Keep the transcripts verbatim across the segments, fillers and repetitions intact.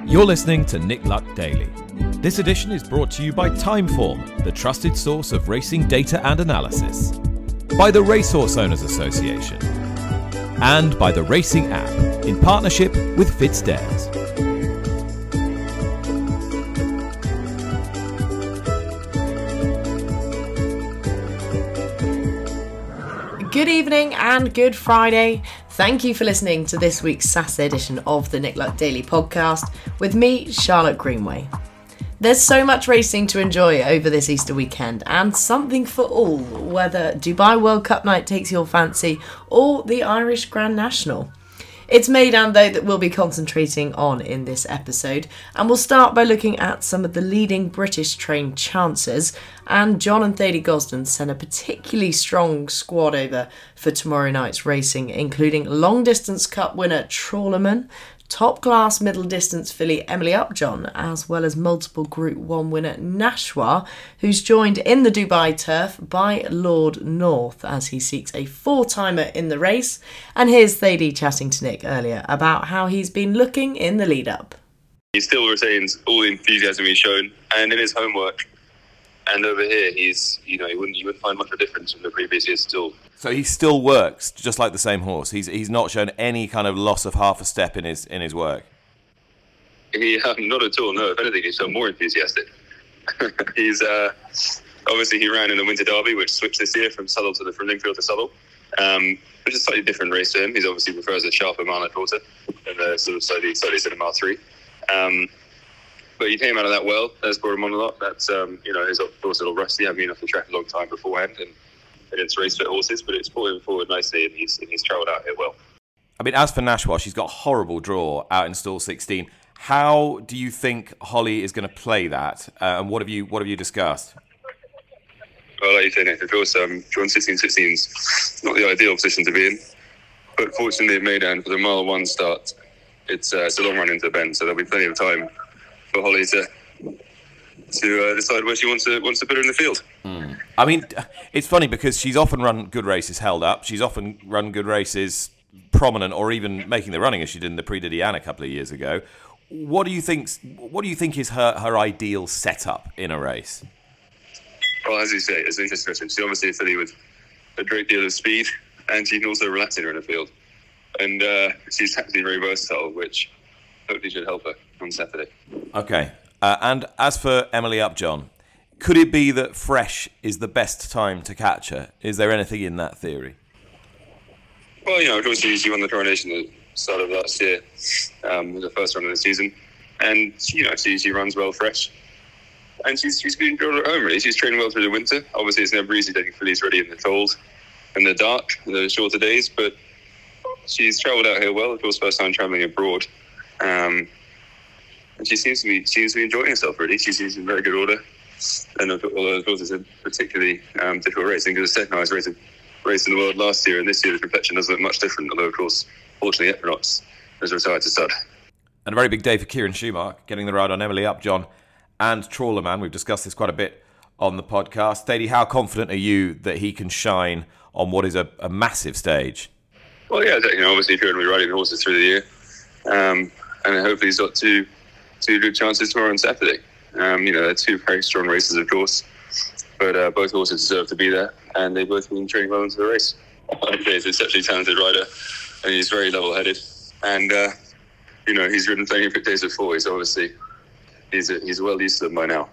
You're listening to Nick Luck Daily. This edition is brought to you by Timeform, the trusted source of racing data and analysis, by the Racehorse Owners Association, and by the Racing App, in partnership with FitzDares. Good evening and good Friday. Thank you for listening to this week's Saturday edition of the Nick Luck Daily podcast with me, Charlotte Greenway. There's so much racing to enjoy over this Easter weekend and something for all, whether Dubai World Cup night takes your fancy or the Irish Grand National. It's Meydan, though, that we'll be concentrating on in this episode, and we'll start by looking at some of the leading British-trained chances, and John and Thady Gosden sent a particularly strong squad over for tomorrow night's racing, including long-distance cup winner Trawlerman, top-class middle-distance filly Emily Upjohn, as well as multiple Group one winner Nashwa, who's joined in the Dubai turf by Lord North as he seeks a four-timer in the race. And here's Thady chatting to Nick earlier about how he's been looking in the lead-up. He still retains all the enthusiasm he's shown, and in his homework. And over here, he's, you know, you wouldn't, you wouldn't find much of a difference from the previous years still. So he still works just like the same horse. He's he's not shown any kind of loss of half a step in his in his work. He um, not at all. No, if anything, he's shown more enthusiastic. he's uh, obviously he ran in the Winter Derby, which switched this year from Southwell to the from Lingfield to Southwell, um, which is a slightly different race to him. He obviously prefers a sharper mile and a quarter than the sort of slightly slightly in a mile three. Um, But he came out of that well. That's brought him on a lot. That's, um, you know, he's of course a little rusty, having been off the track a long time beforehand and against race fit horses, but it's brought him forward nicely and he's, and he's travelled out here well. I mean, as for Nashwa, she's got a horrible draw out in stall sixteen. How do you think Holly is going to play that? Uh, and what have you what have you discussed? Well, like you say, Nick, of course, um, drawn sixteen sixteen is not the ideal position to be in. But fortunately, at Meydan, for the mile one start, it's, uh, it's a long run into the bend, so there'll be plenty of time for Holly to to uh, decide where she wants to wants to put her in the field. Mm. I mean, it's funny because she's often run good races held up. She's often run good races prominent, or even making the running as she did in the Prix de Diane a couple of years ago. What do you think? What do you think is her, her ideal setup in a race? Well, as you say, it's interesting. She's obviously a filly with a great deal of speed, and she can also relax in her in the field. And uh, she's tactically very versatile, which hopefully should help her on Saturday. Okay. Uh, and as for Emily Upjohn, could it be that fresh is the best time to catch her? Is there anything in that theory? Well, you know, of course, she, she won the Coronation at the start of last year, um, the first run of the season. And, you know, she, she runs well fresh. And she's she's been good at home, really. She's training well through the winter. Obviously, it's never easy taking fillies ready in the cold and the dark, in the shorter days. But she's travelled out here well, of course, first time travelling abroad. Um, and she seems to be she seems to be enjoying herself, really. She seems in very good order. And although, of course, it's a particularly um, difficult race, I think it was the second highest race, race in the world last year, and this year the complexion doesn't look much different, although, of course, fortunately, Equinox has retired to stud. And a very big day for Kieran Schumacher, getting the ride on Emily Upjohn and Trawlerman. We've discussed this quite a bit on the podcast. Thady, how confident are you that he can shine on what is a, a massive stage? Well, yeah, you know, obviously, if you're going to be riding horses through the year, um, and hopefully he's got two two good chances tomorrow on Saturday. Um, you know, they're two very strong races, of course, but uh, both horses deserve to be there, and they've both been training well into the race. He's an exceptionally talented rider, and he's very level-headed, and uh, you know, he's ridden plenty of big days before. He's obviously he's a, he's well used to them by now.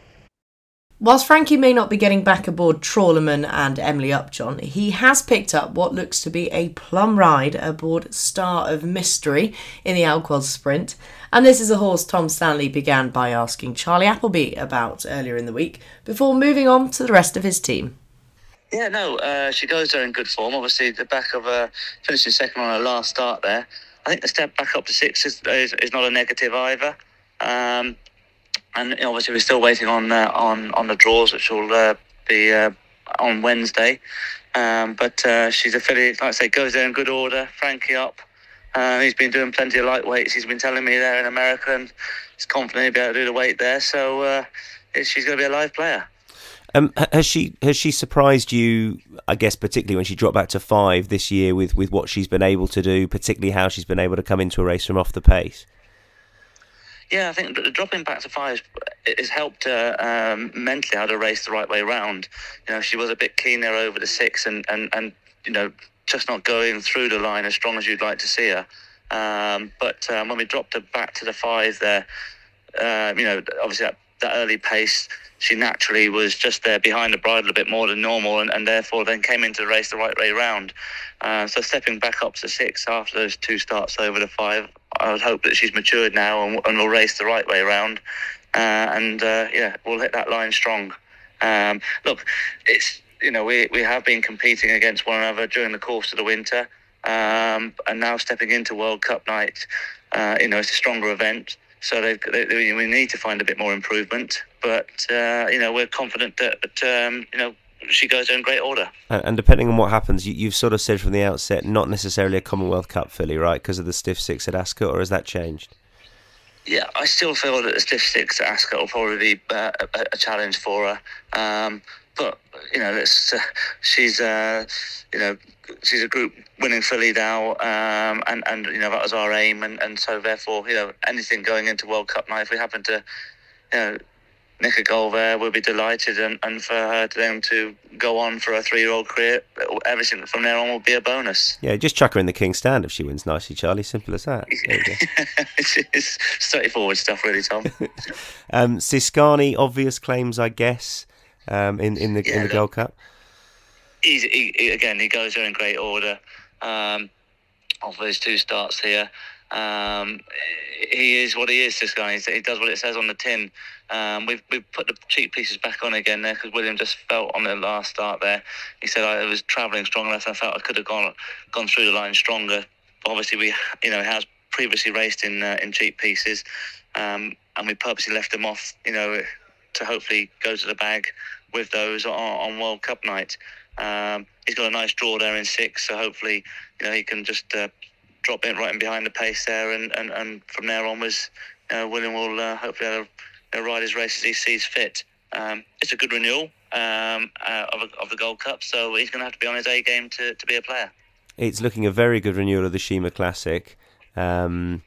Whilst Frankie may not be getting back aboard Trawlerman and Emily Upjohn, he has picked up what looks to be a plum ride aboard Star of Mystery in the Alquoz Sprint. And this is a horse Tom Stanley began by asking Charlie Appleby about earlier in the week, before moving on to the rest of his team. Yeah, no, uh, she goes there in good form. Obviously, the back of uh, finishing second on her last start there. I think the step back up to six is, is, is not a negative either. Um, And obviously, we're still waiting on uh, on on the draws, which will uh, be uh, on Wednesday. Um, but uh, she's a filly, like I say, goes there in good order. Frankie up. Uh, he's been doing plenty of lightweights. He's been telling me there in America, and he's confident he'll be able to do the weight there. So uh, she's going to be a live player. Um, has she has she surprised you? I guess particularly when she dropped back to five this year with, with what she's been able to do, particularly how she's been able to come into a race from off the pace. Yeah, I think the dropping back to five has helped her um, mentally how to race the right way round. You know, she was a bit keener over the six and, and, and you know, just not going through the line as strong as you'd like to see her. Um, but um, when we dropped her back to the five there, uh, you know, obviously that, that early pace, she naturally was just there behind the bridle a bit more than normal, and, and therefore then came into the race the right way round. Uh, so stepping back up to six after those two starts over the five, I would hope that she's matured now and, and will race the right way round. Uh, and uh, yeah, we'll hit that line strong. Um, look, it's you know we we have been competing against one another during the course of the winter, um, and now stepping into World Cup night, uh, you know, it's a stronger event. So they, they, we need to find a bit more improvement, but uh, you know we're confident that, that um, you know she goes there in great order. And, and depending on what happens, you, you've sort of said from the outset, not necessarily a Commonwealth Cup filly, right? Because of the stiff six at Ascot, or has that changed? Yeah, I still feel that the stiff six at Ascot will probably be uh, a, a challenge for her. Um, but you know, it's, uh, she's uh, you know she's a group winning filly now, um, and and you know that was our aim, and, and so therefore you know anything going into World Cup night, if we happen to you know nick a goal there, we'll be delighted, and, and for her to then to go on for a three-year-old career, everything from there on will be a bonus. Yeah, just chuck her in the King's Stand if she wins nicely, Charlie. Simple as that. it's, it's straightforward stuff, really, Tom. um, Siskani, obvious claims, I guess, um, in in the yeah, in the look, Gold Cup. He's, he, he, again, he goes there in great order. Um, of his two starts here, um, he is what he is. This guy, he does what it says on the tin. Um, we've we've put the cheek pieces back on again there because William just felt on the last start there. He said I was travelling strong enough, and I felt I could have gone gone through the line stronger. But obviously, we you know he has previously raced in uh, in cheek pieces, um, and we purposely left him off. You know, to hopefully go to the bag with those on, on World Cup night. Um, he's got a nice draw there in six, so hopefully, you know, he can just uh, drop in right in behind the pace there, and, and, and from there onwards, uh, William will uh, hopefully uh, you know, ride his race as he sees fit. Um, it's a good renewal um, uh, of, of the Gold Cup, so he's going to have to be on his A game to, to be a player. It's looking a very good renewal of the Shima Classic. Um,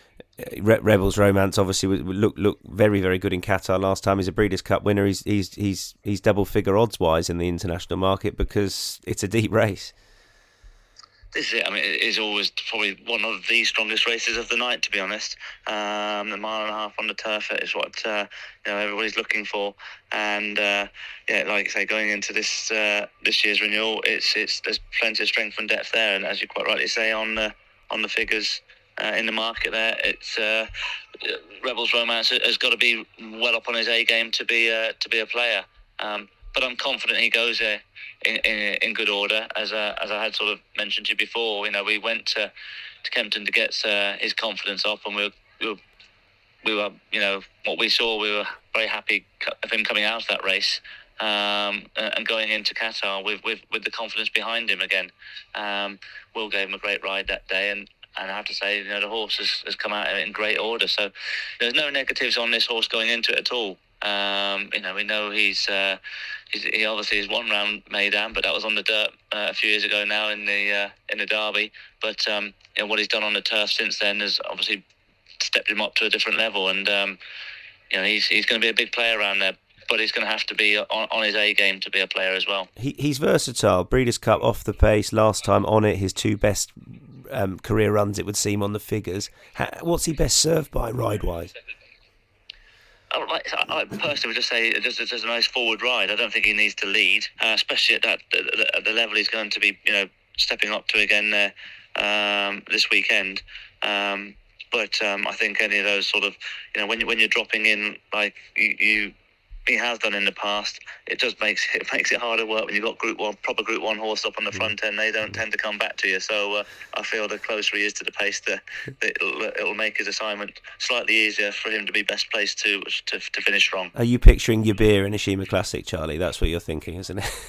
Re- Rebels Romance obviously look look very very good in Qatar last time. He's a Breeders' Cup winner. He's he's he's he's double figure odds wise in the international market because it's a deep race. This is it. I mean, it is always probably one of the strongest races of the night, to be honest. Um, the mile and a half on the turf is what uh, you know everybody's looking for, and uh, yeah, like I say, going into this uh, this year's renewal, it's it's there's plenty of strength and depth there, and as you quite rightly say on the on the figures. Uh, in the market there, it's uh, Rebels Romance has got to be well up on his A game to be uh, to be a player. Um, but I'm confident he goes there in, in, in good order, as uh, as I had sort of mentioned to you before. You know, we went to, to Kempton to get uh, his confidence up, and we were, we were we were you know what we saw. We were very happy of him coming out of that race. Um, and going into Qatar with, with, with the confidence behind him again. Um, Will gave him a great ride that day, and And I have to say, you know, the horse has, has come out in great order. So there's no negatives on this horse going into it at all. Um, you know, we know he's, uh, he's he obviously has one round Meydan, but that was on the dirt uh, a few years ago now in the uh, in the Derby. But um, you know, what he's done on the turf since then has obviously stepped him up to a different level. And um, you know, he's he's going to be a big player around there. But he's going to have to be on, on his A game to be a player as well. He, he's versatile. Breeders' Cup off the pace, last time on it, his two best um, career runs, it would seem, on the figures. How, what's he best served by, ride-wise? I, like, I personally would just say just, just a nice forward ride. I don't think he needs to lead, uh, especially at that at the level he's going to be, you know, stepping up to again there um, this weekend. Um, but um, I think any of those sort of, you know, when you, when you're dropping in like you. you he has done in the past, it just makes it makes it harder work when you've got Group One, proper Group One horse up on the front end. They don't tend to come back to you. So uh, I feel the closer he is to the pace, the, the it'll, it'll make his assignment slightly easier for him to be best placed to to, to finish strong. Are you picturing your beer in a Shima Classic, Charlie? That's what you're thinking, isn't it?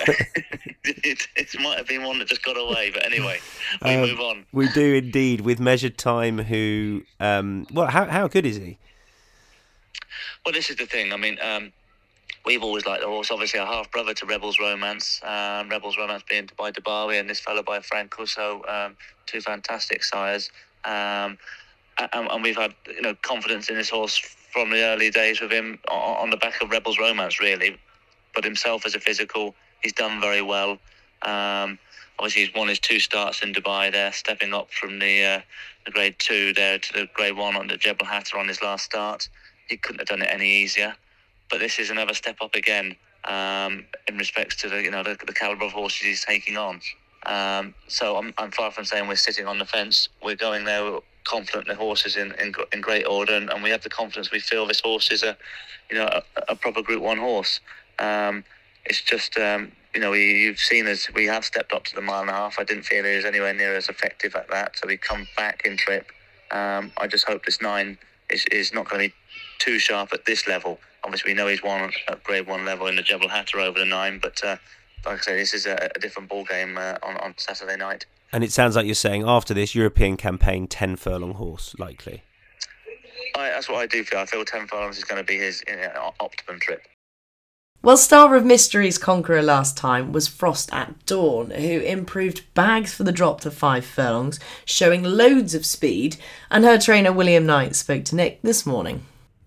it, it might have been one that just got away, but anyway, we um, move on. We do indeed, with Measured Time, who, um, well, how how good is he? Well, this is the thing. I mean, um, we've always liked the horse. Obviously, a half-brother to Rebels Romance. Um, Rebels Romance being by Dubawi and this fellow by Frank Cusso. Um, two fantastic sires. Um, and, and we've had you know confidence in this horse from the early days with him on, on the back of Rebels Romance, really. But himself as a physical, he's done very well. Um, obviously, he's won his two starts in Dubai there, stepping up from the, uh, the Grade Two there to the Grade One on the Jebel Hatter on his last start. He couldn't have done it any easier. But this is another step up again um, in respects to the you know the, the calibre of horses he's taking on. Um, so I'm, I'm far from saying we're sitting on the fence. We're going there confident the horse is in, in, in great order, and, and we have the confidence we feel this horse is a, you know, a, a proper Group One horse. Um, it's just, um, you know, we, you've seen us, we have stepped up to the mile and a half. I didn't feel he was anywhere near as effective at that, so we come back in trip. Um, I just hope this nine is, is not going to be too sharp at this level. Obviously, we know he's won at Grade One level in the Jebel Hatter over the nine, but uh, like I say, this is a, a different ball game uh, on, on Saturday night. And it sounds like you're saying after this European campaign, ten furlong horse, likely. I, that's what I do feel. I feel ten furlongs is going to be his you know, optimum trip. Well, Star of Mystery's conqueror last time was Frost at Dawn, who improved bags for the drop to five furlongs, showing loads of speed, and her trainer William Knight spoke to Nick this morning.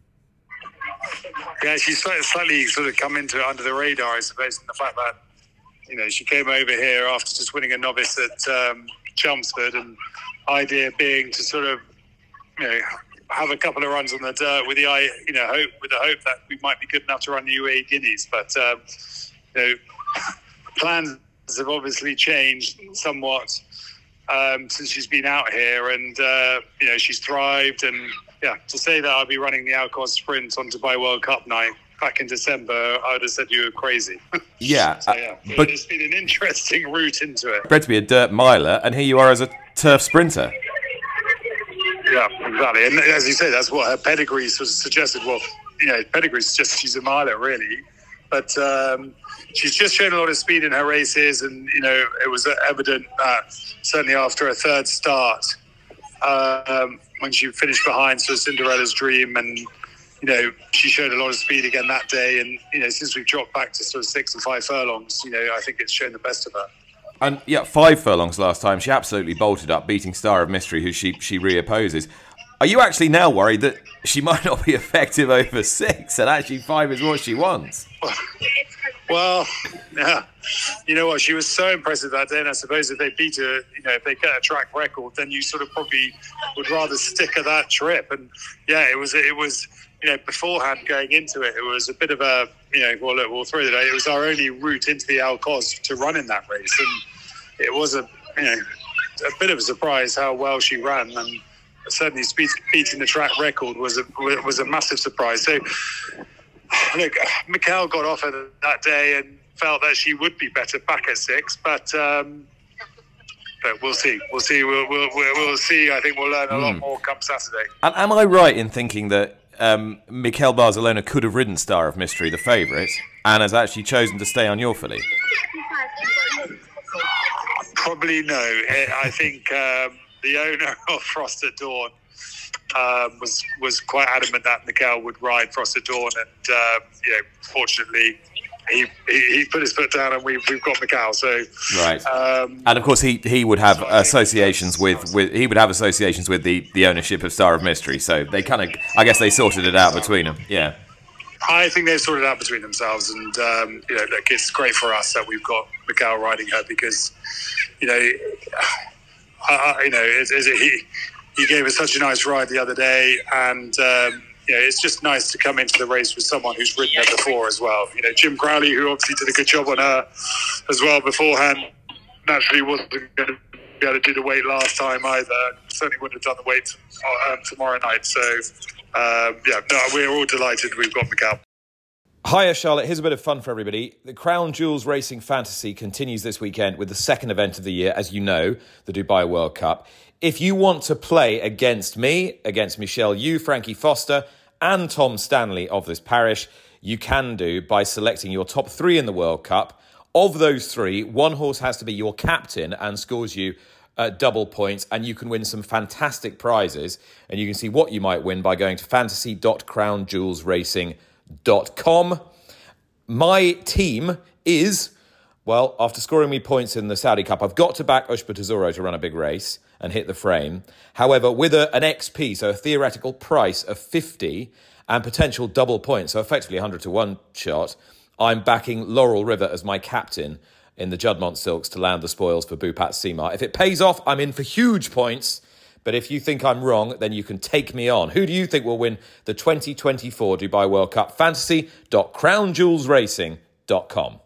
Yeah, she's slightly sort of come into it under the radar, I suppose, in the fact that, you know, she came over here after just winning a novice at um, Chelmsford, and idea being to sort of, you know, have a couple of runs on the dirt with the eye, you know, hope with the hope that we might be good enough to run the U A E Guineas. But um, you know, plans have obviously changed somewhat um, since she's been out here, and uh, you know, she's thrived. And yeah, to say that I'll be running the Alcos Sprint on Dubai World Cup night back in December, I would have said you were crazy. Yeah, so, yeah. But, but it's been an interesting route into it. Bred to be a dirt miler, and here you are as a turf sprinter. Yeah, exactly. And as you say, that's what her pedigree sort of suggested. Well, you know, pedigree suggests she's a miler, really. But um, she's just shown a lot of speed in her races, and, you know, it was evident that certainly after a third start, um, when she finished behind sort of Cinderella's Dream, and, you know, she showed a lot of speed again that day. And, you know, since we've dropped back to sort of six and five furlongs, you know, I think it's shown the best of her. And yeah, five furlongs last time. She absolutely bolted up, beating Star of Mystery, who she she reopposes. Are you actually now worried that she might not be effective over six, and actually five is what she wants? Well, yeah, you know what? She was so impressive that day, and I suppose if they beat her, you know, if they get a track record, then you sort of probably would rather stick at that trip. And yeah, it was it was you know beforehand going into it, it was a bit of a you know well look, we'll throw it. It was our only route into the Alcos to run in that race, and it was a you know a bit of a surprise how well she ran, and certainly beating the track record was a was a massive surprise. So look, Mikkel got off her that day and felt that she would be better back at six, but um, but we'll see. We'll see. We'll we'll, we'll see. I think we'll learn a mm. lot more come Saturday. And am I right in thinking that um, Mikkel Barcelona could have ridden Star of Mystery, the favourite, and has actually chosen to stay on your filly? Probably no. I think um, the owner of Frost at Dawn um, was was quite adamant that Mikkel would ride Frost at Dawn, and um, you know, fortunately, he, he he put his foot down, and we've we've got Mikkel. So right, um, and of course he, he would have so associations with, with he would have associations with the, the ownership of Star of Mystery. So they kind of, I guess they sorted it out between them. Yeah. I think they've sorted it out between themselves, and um, you know, look, it's great for us that we've got Mikkel riding her, because you know, uh, you know, it's, it's, he he gave us such a nice ride the other day, and um, you know, it's just nice to come into the race with someone who's ridden her before as well. You know, Jim Crowley, who obviously did a good job on her as well beforehand, naturally wasn't going to be able to do the weight last time either. Certainly wouldn't have done the weight um, tomorrow night. So. Um, yeah, no, we're all delighted we've got Mikkel. Hiya, Charlotte. Here's a bit of fun for everybody. The Crown Jewels Racing Fantasy continues this weekend with the second event of the year, as you know, the Dubai World Cup. If you want to play against me, against Michelle Yu, Frankie Foster, and Tom Stanley of this parish, you can do by selecting your top three in the World Cup. Of those three, one horse has to be your captain and scores you Uh, double points, and you can win some fantastic prizes, and you can see what you might win by going to fantasy dot crown jewels racing dot com. My team is Well, after scoring me points in the Saudi Cup, I've got to back Ushba Tesoro to run a big race and hit the frame. However, with a, an X P, so a theoretical price of fifty and potential double points, so effectively one hundred to one shot, I'm backing Laurel River as my captain in the Juddmonte Silks to land the spoils for Bhupat Simar. If it pays off, I'm in for huge points. But if you think I'm wrong, then you can take me on. Who do you think will win the twenty twenty-four Dubai World Cup? fantasy dot crown jewels racing dot com.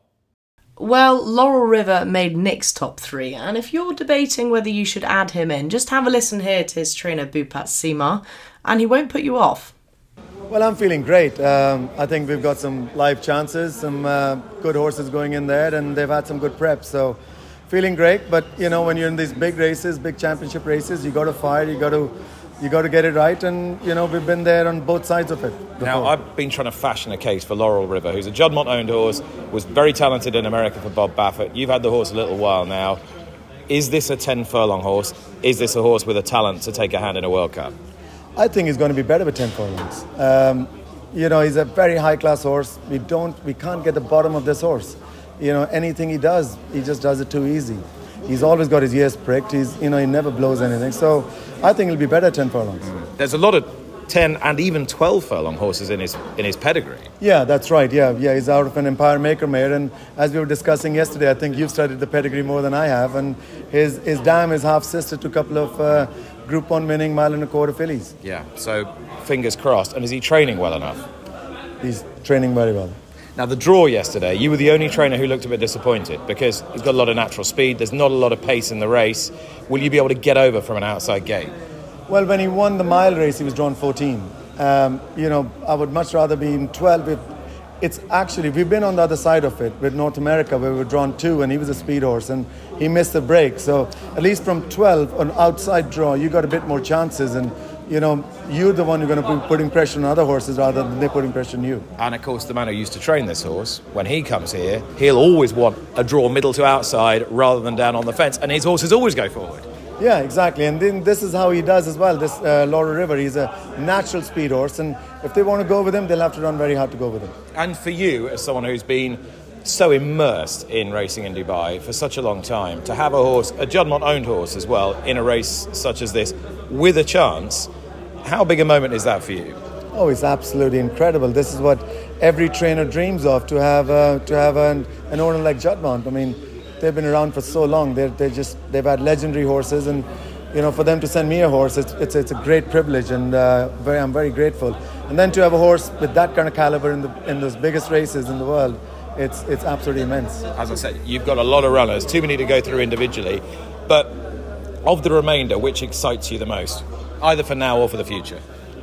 Well, Laurel River made Nick's top three, and if you're debating whether you should add him in, just have a listen here to his trainer Bhupat Simar, and he won't put you off. Well, I'm feeling great. Um, I think we've got some live chances, some uh, good horses going in there, and they've had some good preps, so feeling great. But you know, when you're in these big races, big championship races, you got to fire, you got to you got to get it right, and you know, we've been there on both sides of it before. Now, I've been trying to fashion a case for Laurel River, who's a Juddmonte owned horse, was very talented in America for Bob Baffert. You've had the horse a little while now. Is this a ten furlong horse? Is this a horse with a talent to take a hand in a World Cup? I think he's going to be better with ten furlongs. Um, you know, he's a very high class horse. We don't, we can't get the bottom of this horse. You know, anything he does, he just does it too easy. He's always got his ears pricked. He's, you know, he never blows anything. So I think he'll be better at ten furlongs. There's a lot of ten and even twelve furlong horses in his in his pedigree. Yeah, that's right. Yeah, yeah. He's out of an Empire Maker mare, and as we were discussing yesterday, I think you've studied the pedigree more than I have. And his his dam is half sister to a couple of uh, Group One winning mile and a quarter fillies. Yeah. So fingers crossed. And is he training well enough? He's training very well. Now, the draw yesterday, you were the only trainer who looked a bit disappointed because he's got a lot of natural speed. There's not a lot of pace in the race. Will you be able to get over from an outside gate? Well, when he won the mile race, he was drawn fourteen. Um, you know, I would much rather be in twelve. If it's actually, we've been on the other side of it with North America, where we were drawn two, and he was a speed horse, and he missed the break. So at least from twelve, an outside draw, you got a bit more chances, and you know, you're the one who's going to be putting pressure on other horses rather than they putting pressure on you. And of course, the man who used to train this horse, when he comes here, he'll always want a draw middle to outside rather than down on the fence, and his horses always go forward. Yeah, exactly. And then this is how he does as well. This uh, Laurel River, he's a natural speed horse, and if they want to go with him, they'll have to run very hard to go with him. And for you, as someone who's been so immersed in racing in Dubai for such a long time, to have a horse, a Juddmonte-owned horse as well, in a race such as this, with a chance, how big a moment is that for you? Oh, it's absolutely incredible. This is what every trainer dreams of, to have uh, to have an, an owner like Juddmonte. I mean, they've been around for so long. They're they just they've had legendary horses, and you know, for them to send me a horse, it's it's, it's a great privilege, and uh, very I'm very grateful. And then to have a horse with that kind of caliber in the in those biggest races in the world, it's it's absolutely immense. As I said, you've got a lot of runners, too many to go through individually, but of the remainder, which excites you the most, either for now or for the future?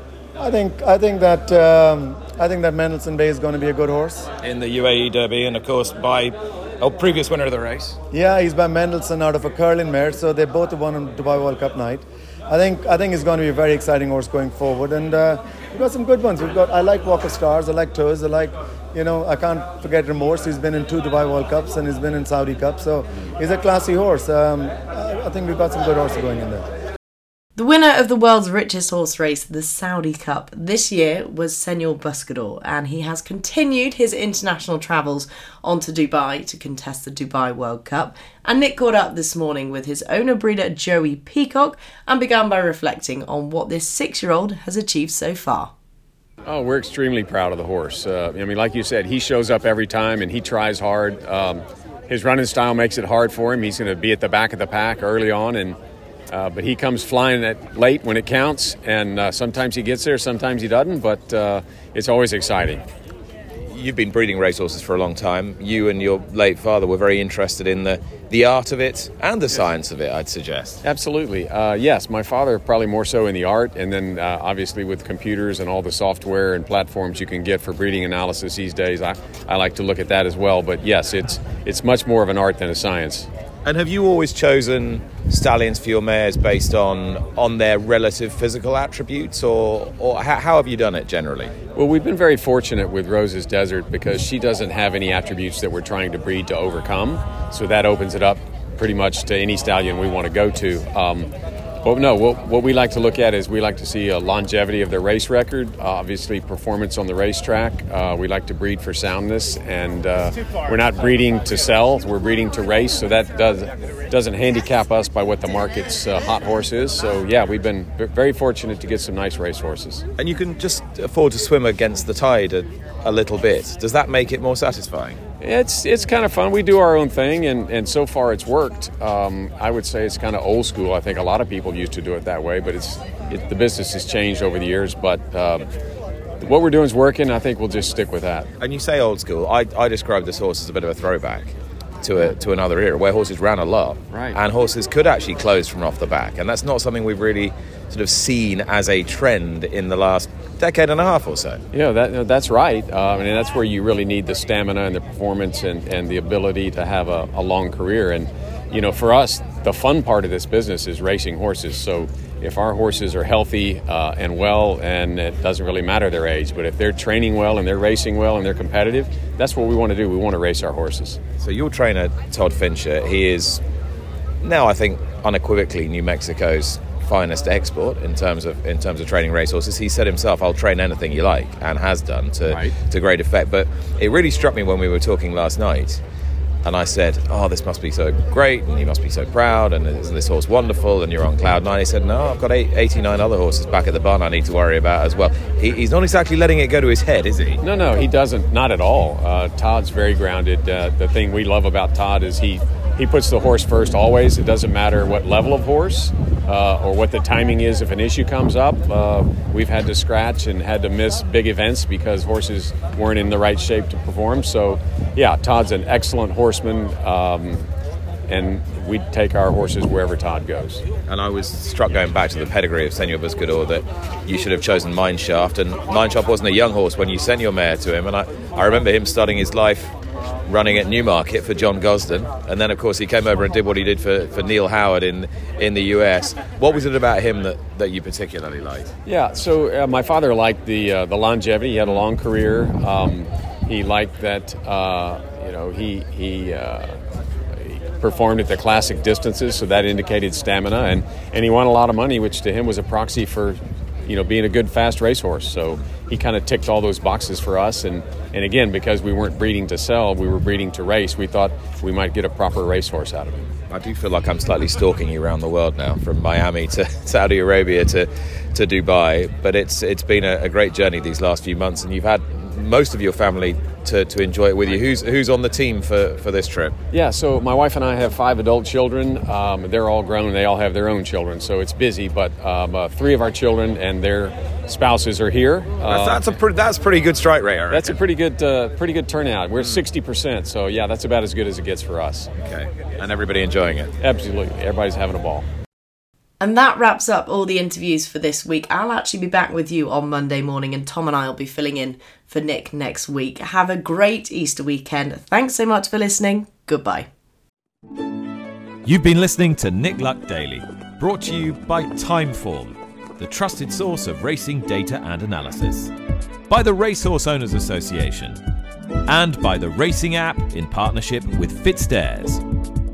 I think I think that um, I think that Mendelssohn Bay is going to be a good horse in the U A E Derby, and of course by a previous winner of the race. Yeah, he's by Mendelssohn out of a curling mare, so they both have won on Dubai World Cup night. I think I think it's going to be a very exciting horse going forward, and uh, we've got some good ones. We've got I like Walk of Stars, I like Toes, I like you know I can't forget Remorse. He's been in two Dubai World Cups and he's been in Saudi Cup, so he's a classy horse. Um, I, I think we've got some good horses going in there. The winner of the world's richest horse race, the Saudi Cup, this year was Senor Buscador, and he has continued his international travels onto Dubai to contest the Dubai World Cup. And Nick caught up this morning with his owner-breeder Joey Peacock and began by reflecting on what this six-year-old has achieved so far. Oh, we're extremely proud of the horse. Uh, I mean, like you said, he shows up every time and he tries hard. Um, his running style makes it hard for him. He's going to be at the back of the pack early on, and Uh, but he comes flying at late when it counts, and uh, sometimes he gets there, sometimes he doesn't, but uh, it's always exciting. You've been breeding racehorses for a long time. You and your late father were very interested in the, the art of it and the science of it, I'd suggest. Absolutely. Uh, yes, my father probably more so in the art, and then uh, obviously with computers and all the software and platforms you can get for breeding analysis these days, I, I like to look at that as well. But yes, it's it's much more of an art than a science. And have you always chosen stallions for your mares based on on their relative physical attributes, or, or how, how have you done it generally? Well, we've been very fortunate with Rose's Desert because she doesn't have any attributes that we're trying to breed to overcome. So that opens it up pretty much to any stallion we want to go to. Um, Well, no, what, what we like to look at is we like to see a longevity of their race record, uh, obviously performance on the racetrack. Uh, we like to breed for soundness, and uh, we're not breeding to sell, we're breeding to race, so that does, doesn't handicap us by what the market's uh, hot horse is. So, yeah, we've been very fortunate to get some nice race horses. And you can just afford to swim against the tide a, a little bit. Does that make it more satisfying? It's it's kind of fun. We do our own thing, and, and so far it's worked. Um, I would say it's kind of old school. I think a lot of people used to do it that way, but it's it, the business has changed over the years. But uh, what we're doing is working. I think we'll just stick with that. And you say old school. I, I describe this horse as a bit of a throwback to a, to another era where horses ran a lot. Right. And horses could actually close from off the back. And that's not something we've really sort of seen as a trend in the last decade and a half or so. Yeah, that, that's right. Uh, and that's where you really need the stamina and the performance and, and the ability to have a, a long career. And, you know, for us, the fun part of this business is racing horses. So if our horses are healthy uh, and well, and it doesn't really matter their age, but if they're training well and they're racing well and they're competitive, that's what we want to do. We want to race our horses. So your trainer, Todd Fincher, he is now, I think, unequivocally New Mexico's finest export in terms of in terms of training racehorses. He said himself, "I'll train anything you like," and has done to right. to great effect. But it really struck me when we were talking last night, and I said, "Oh, this must be so great, and you must be so proud, and isn't this horse wonderful, and you're on cloud nine." He said, "No, I've got eight, eighty-nine other horses back at the barn I need to worry about as well." He, he's not exactly letting it go to his head, is he? No, no, he doesn't. Not at all. Uh, Todd's very grounded. Uh, the thing we love about Todd is he he puts the horse first always. It doesn't matter what level of horse uh, or what the timing is if an issue comes up. Uh, we've had to scratch and had to miss big events because horses weren't in the right shape to perform. So, yeah, Todd's an excellent horseman, um, and we take our horses wherever Todd goes. And I was struck going back to the pedigree of Senor Buscador that you should have chosen Mineshaft, and Mineshaft wasn't a young horse when you sent your mare to him, and I, I remember him starting his life running at Newmarket for John Gosden, and then of course he came over and did what he did for, for Neil Howard in in the U S. What was it about him that, that you particularly liked? Yeah, so uh, my father liked the uh, the longevity. He had a long career. Um, he liked that uh, you know he he, uh, he performed at the classic distances, so that indicated stamina, and, and he won a lot of money, which to him was a proxy for you know being a good fast racehorse. So he kind of ticked all those boxes for us, and, and again, because we weren't breeding to sell, we were breeding to race, we thought we might get a proper racehorse out of him. I do feel like I'm slightly stalking you around the world now, from Miami to Saudi Arabia to, to Dubai, but it's it's been a, a great journey these last few months, and you've had most of your family to, to enjoy it with you. Who's who's on the team for, for this trip? Yeah, so my wife and I have five adult children. Um, they're all grown. They all have their own children, so it's busy. But um, uh, three of our children and their spouses are here. Uh, that's a pretty, that's pretty good strike rate. I reckon. That's a pretty good uh, pretty good turnout. We're sixty percent, so yeah, that's about as good as it gets for us. Okay, and everybody enjoying it? Absolutely, everybody's having a ball. And that wraps up all the interviews for this week. I'll actually be back with you on Monday morning, and Tom and I will be filling in for Nick next week. Have a great Easter weekend. Thanks so much for listening. Goodbye. You've been listening to Nick Luck Daily, brought to you by Timeform, the trusted source of racing data and analysis, by the Racehorse Owners Association, and by the Racing app in partnership with FitzDares.